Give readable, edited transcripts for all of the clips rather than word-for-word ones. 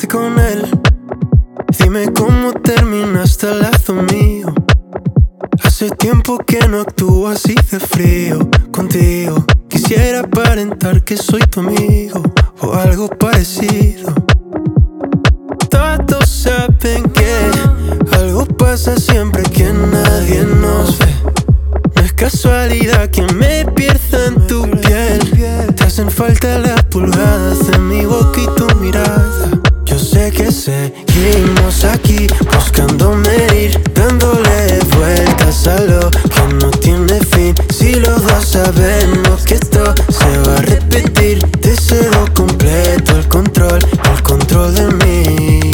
con él. Dime cómo terminaste al lado mío. Hace tiempo que no actúo así de frío contigo. Quisiera aparentar que soy tu amigo o algo parecido. Todos saben que algo pasa siempre que nadie nos ve. No es casualidad que me pierda en tu piel. Te hacen falta las pulgadas de mi boca y tu mirada. Yo sé que seguimos aquí buscando medir, dándole vueltas a lo que no tiene fin. Si los dos sabemos que esto se va a repetir, te cedo completo el control de mí.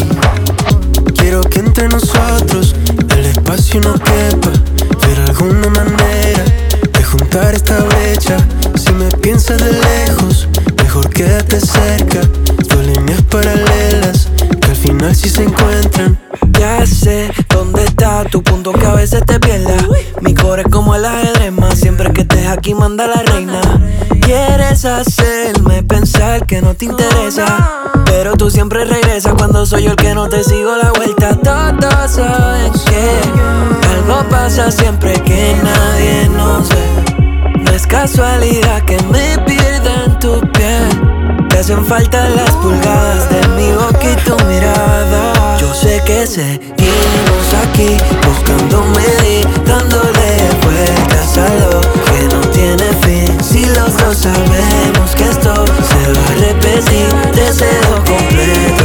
Quiero que entre nosotros el espacio no quepa, ver alguna manera de juntar esta brecha. Si me piensas de lejos, mejor quédate cerca. Dos líneas paralelas que al final sí se encuentran. Ya sé dónde está tu punto que a veces te pierda. Mi core es como el ajedrez, más siempre que estés aquí manda la reina. Quieres hacerme pensar que no te interesa, pero tú siempre regresas cuando soy yo el que no te sigo la vuelta. Todos saben que algo pasa siempre que nadie nos ve. No es casualidad que me pierda en tu piel. Te hacen falta las pulgadas de mi boca y tu mirada. Yo sé que seguimos aquí buscando medir, dándole vueltas a lo que no tiene fin. Si los dos sabemos que esto se va a repetir, te cedo completo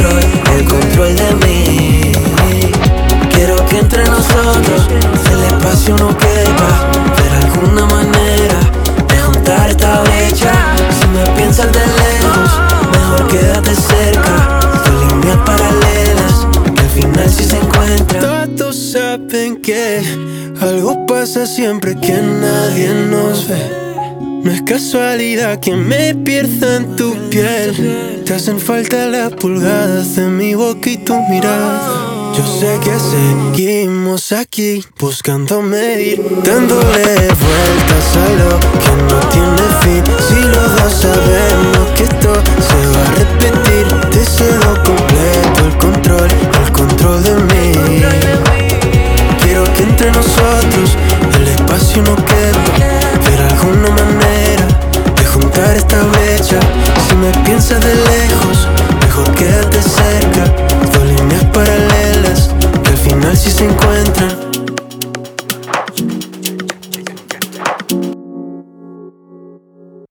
el control de mí. Quiero que entre nosotros el espacio no quepa, ver alguna manera de juntar esta brecha. Si me piensas de lejos, mejor quédate cerca. Dos líneas paralelas que al final sí se encuentran. Todos saben que algo pasa siempre que nadie nos ve. No es casualidad que me pierda en tu piel. Te hacen falta las pulgadas de mi boca y tu mirada. Yo sé que seguimos aquí buscando medir, dándole vueltas a lo que no tiene fin. Si los dos sabemos que esto se va a repetir, te cedo completo el control de mí. Quiero que entre nosotros el espacio no quepa,